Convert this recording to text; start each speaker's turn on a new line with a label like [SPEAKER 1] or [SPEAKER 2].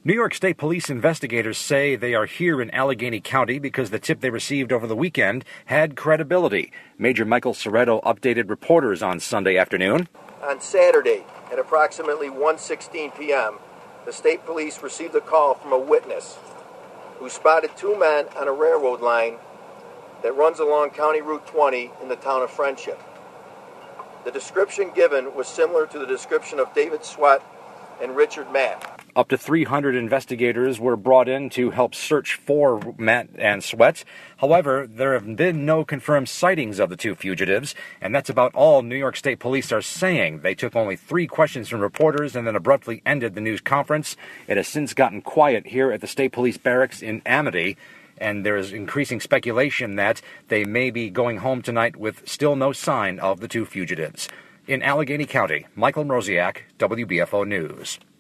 [SPEAKER 1] New York State Police investigators say they are here in Allegheny County because the tip they received over the weekend had credibility. Major Michael Soretto updated reporters on Sunday afternoon.
[SPEAKER 2] On Saturday, at approximately 1:16 p.m., the state police received a call from a witness who spotted two men on a railroad line that runs along County Route 20 in the town of Friendship. The description given was similar to the description of David Sweat and Richard Matt.
[SPEAKER 1] Up to 300 investigators were brought in to help search for Matt and Sweat. However, there have been no confirmed sightings of the two fugitives, and that's about all New York State Police are saying. They took only 3 questions from reporters and then abruptly ended the news conference. It has since gotten quiet here at the State Police Barracks in Amity, and there is increasing speculation that they may be going home tonight with still no sign of the two fugitives. In Allegheny County, Michael Mroziak, WBFO News.